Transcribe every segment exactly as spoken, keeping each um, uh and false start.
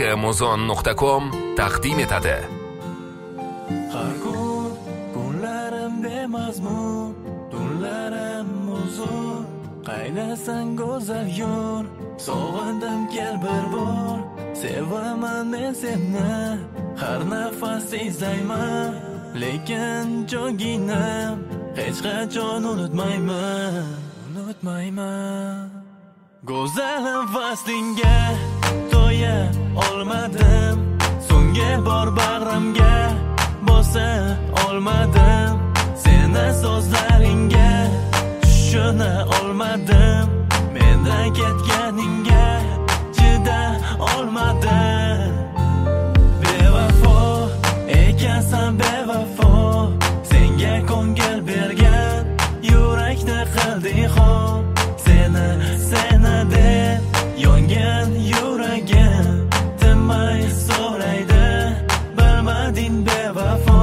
amazon nuqta com taqdim etadi. Har kun kunlarim bemazmun, tunlarim uzun. Qaynasan go'zal yo'l, sog'indim kel bir bor. Sevaman men seni, har nafas izlayman. Lekin jo'ginam, hech qachon unutmayman, unutmayman. Go'zalim faslingga to'ya olmadim, so'nggi bor bag'rimga bosa olmadim. Seni so'zlaringga tushuna olmadim, mendan ketganingga chida olmadim. Bevafo ekansan bevafo, senga ko'ngil bergan yurakni qilding xon. Seni seni deb yongan yuragim tinmay so'raydi, bilmading bevafo.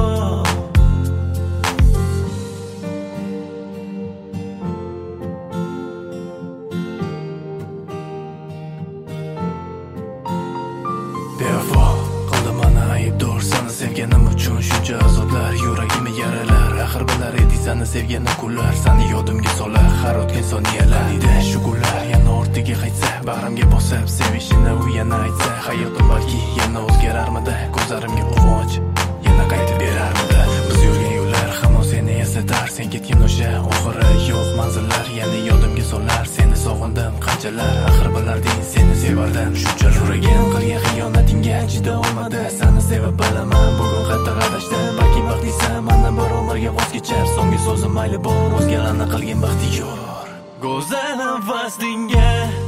Bevafo qildim mana aybdor, seni sevganim uchun shuncha azoblar, yuragimni yaralar. Axir bilar eding seni sevgani kunlar, seni yodimga solar har o'tgan soniyalar. Shu kunlar yana ortiga qaytsa, bag'rimga bosib sevishini u yana aytsa, hayotim balki yana o'zgararmidi, ko'zlarimga quvonch yana qaytib berarmidi. Biz yurgan yo'llar hamon seni eslatar, sen ketgan o'sha oxiri yo'q manzillar yana yodimga solar. Seni sog'indim qanchalar, axir bilarding seni sevardim shunchalar. Yuragim qilgan xiyonatingga chida olmadi, seni sevib bilaman bugun qayta adashdim. Balki baxtlisan mendan bir umrga voz kechar, so'nggi so'zim mayli bor, o'zgalarni qilgan baxti yo'q. Go'zalim faslingga